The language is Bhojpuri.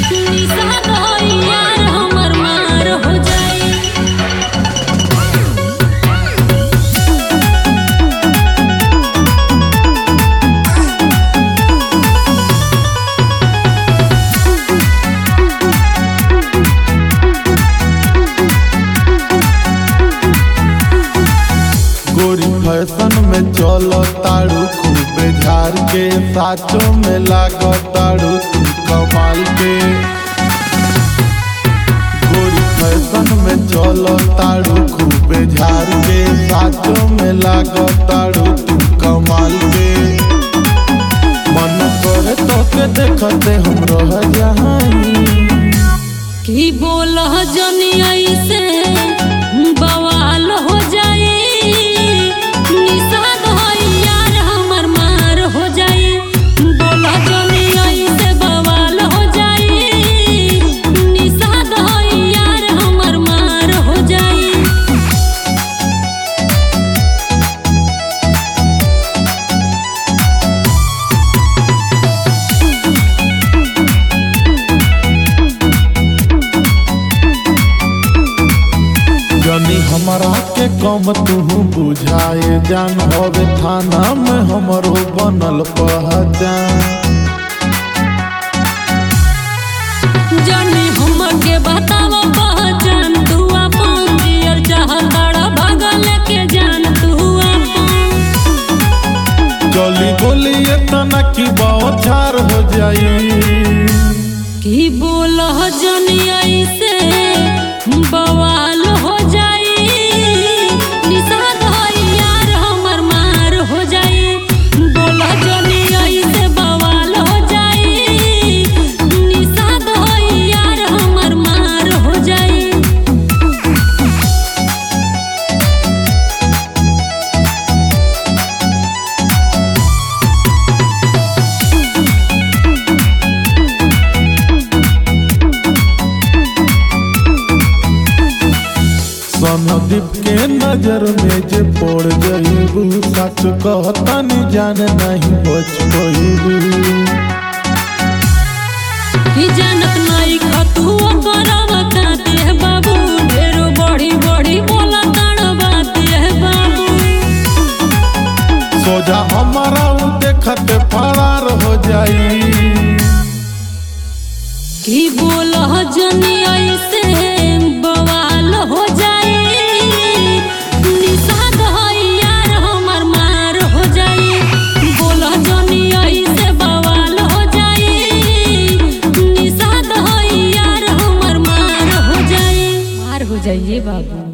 निषाद हो यार हमर मार हो जाई। गोरी फैशन में चलो ताड़ू खूबे झाड़ के, साचो में लागो ताड़ू तू कमाल के। गोरी फैशन में चलो ताड़ू खूबे झाड़ के, साचो में लागो ताड़ू तू कमाल के। मन करे तो के देखते हम रह जाई। की बोल जनी ऐसे बवाल हो जाई। निषाद हो यार हमर मार हो जाई। बोल जनी ऐसे बवाल हो जाई। निषाद हो यार हमर मार हो जाई। जनी हमरा के कम तू बुझाए जान, होवे थाना में हमरो बनल पहचान। जनी हमके बतावा पहचान, तू अपन जियर चाहताड़ा भागल के जान तू अपन। चली गोली इतना की बौछार हो जाई। की बोल जनी ऐसे बवाल हो जाई। निषाद हो यार हमर मार हो जाई। बोल जनी ऐसे बवाल हो जाई। निषाद हो यार हमर मार हो जाई। सनदीप के नजर में जे पड़ जाइबू, सच कहता नहीं जान नहीं बच पाइबू। की जानत नहीं खतु करब काते बाबू, ढेरो बड़ी बड़ी बोला तड़बाते बाबू। सोजा हमारा उ देखते फरार हो जाई। की बोल जनी ऐसे बवाल हो जाई। निषाद हो यार हमर मार हो जाई। बोल जनी ऐसे बवाल हो जाई। निषाद हो यार हमर मार हो जाई। मार हो जाइए बाबू।